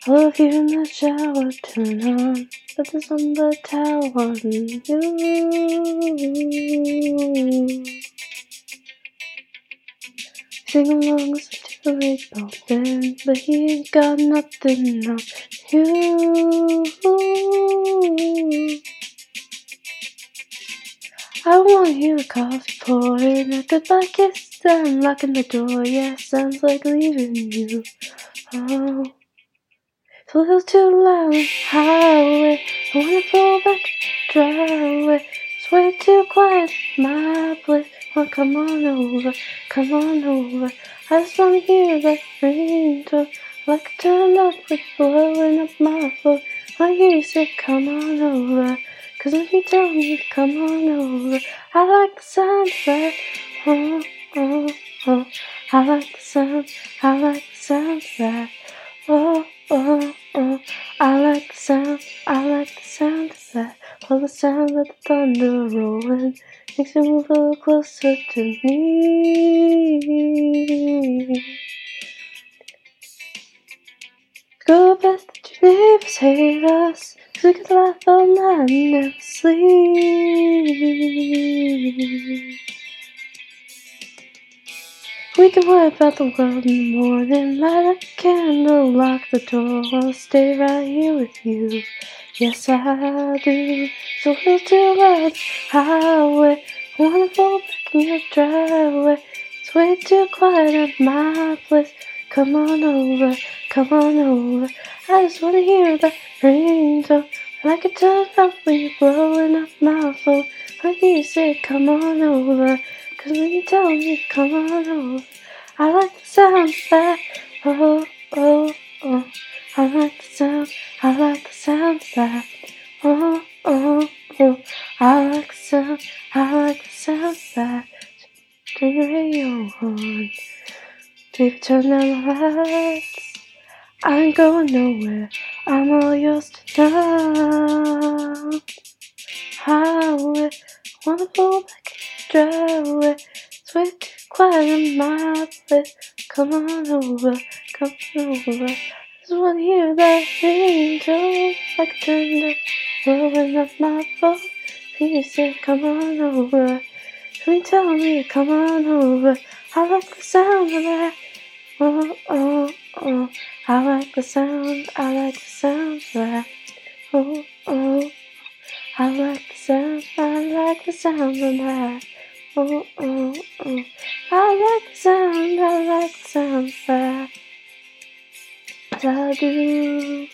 I love you in the shower, turn on, put the summer towel on you. Sing along with such a big band, but he ain't got nothing on you. I want to hear the coffee pouring, a goodbye kiss, then locking the door. Yeah, sounds like leaving you. Oh, it's a little too loud, highway. I wanna pull back, driveway. It's way too quiet, my place. Well, come on over, come on over. I just wanna hear that ringtone, like a turn up with blowing up my phone. I hear you say, come on over, 'cause if you tell me to come on over, I like the sound of that. Oh, oh, oh. I like the sound, I like the sound of that. Oh, oh, oh, I like the sound of that. Oh, the sound of the thunder rolling makes me move a little closer to me. Go bet that your neighbors hate us, 'cause we could laugh all night and never sleep. We can worry about the world in the morning, light a candle, lock the door, I'll stay right here with you. Yes, I do. It's a little too loud, highway. I wanna fall back in your driveway. It's way too quiet at my place. Come on over, come on over. I just wanna hear that ringtone, like a turn up when you're blowing up my phone. I hear you say, come on over, 'cause when you tell me, come on over, I like the sound of that. Oh, oh, oh. I like the sound of that. Oh, oh, oh. I like the sound of that. Turn the radio on. Baby, turn down the lights. I ain't going nowhere. I'm all yours tonight. Highway, wanna pull back in the driveway. It's way too quiet in my place. Come on over, come on over. Just wanna hear that ringtone, like a turn up, blowing up my phone. You say, come on over. You tell me, come on over. I like the sound of that. Oh, oh, oh. I like the sound of that. Oh, oh. I like the sound of that. Oh, oh, oh. I like the sound of that. I do.